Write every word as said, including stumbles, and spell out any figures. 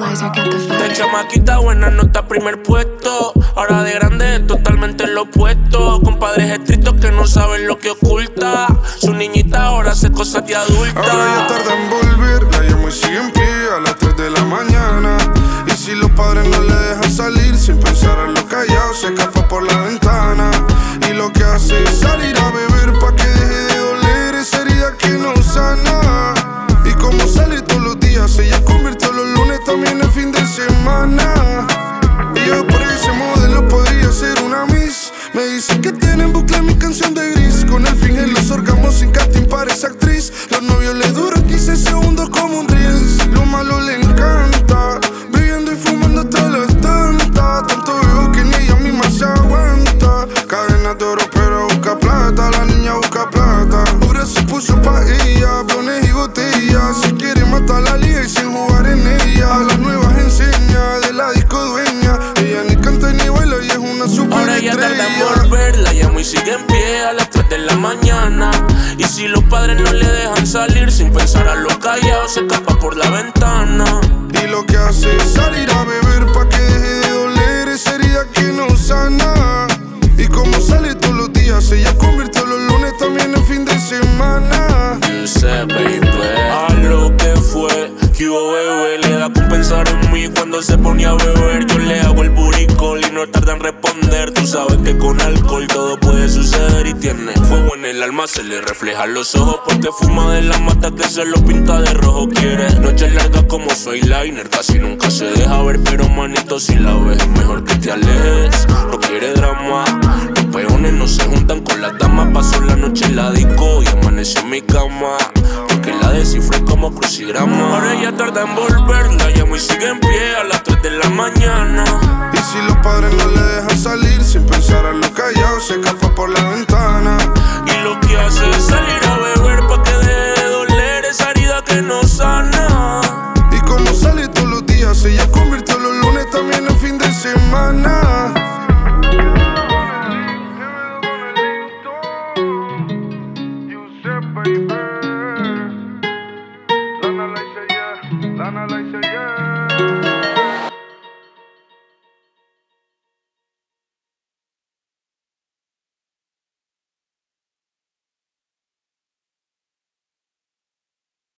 De chamaquita buena nota, primer puesto. Ahora de grande es totalmente lo opuesto. Con padres estrictos que no saben lo que oculta. Su niñita ahora hace cosas de adulta. Ahora ya tarda en volver, la llamo y sigue en pie a las tres de la mañana. Y si los padres no le dejan salir, sin pensar en lo callado, se escapa por la ventana. Y lo que hace es salir a beber pa' que deje de doler esa herida que no sana. Y como sale todos los días, ella convirtió los lunes también en fin de semana. Y yo por ese modelo podría ser una miss. Me dicen que tiene en bucle mi canción de Gris. Con el fin en los órganos sin casting parece actriz. Los novios le duran quince segundos como un reels. Lo malo le encanta, bebiendo y fumando hasta las tantas. Tanto veo que ni ella misma se aguanta. Cadenas de oro pero busca plata, la niña busca plata. Ahora se puso pa' ella, blones y botellas. Si quiere matar la liga y sin jugar en ella. A las nuevas enseña, de la disco dueña. Ella ni canta ni baila y es una super Ahora ya estrella. tarda en volver, la llamo y sigue en pie a las tres de la mañana. Y si los padres no le dejan salir, sin pensar a lo callado, se escapa por la ventana. Y lo que hace es salir a beber pa' que deje de doler esa herida que no sana. Y como sale todos los días, ella convirtió los lunes también en fin de semana. You sé, baby, a lo que fue, que hubo bebé, le da con pensar en mí cuando se ponía a beber. Yo le hago el buricol y no tarda en responder. Tú sabes que con alcohol todo puede suceder y tiene fuego en el alma, se le refleja los ojos porque fuma de la mata que se lo pinta de rojo. Quiere noches largas como su eyeliner, casi nunca se deja ver, pero manito si la ves es mejor que te alejes. No quiere drama, los peones no se juntan con las damas. Pasó la noche en la disco y amaneció en mi cama, porque la descifré como crucigrama. Ahora ella tarda en volver, la llamo y sigue en pie a las tres de la mañana. Y si los padres no le dejan salir, sin pensar en lo callado, se escapa por la ventana. Y lo que hace es salir a beber pa' que deje de doler esa herida que no sana. Y como sale todos los días, ella convirtió los lunes también en fin de semana. Lana like say yeah, Lana like say yeah.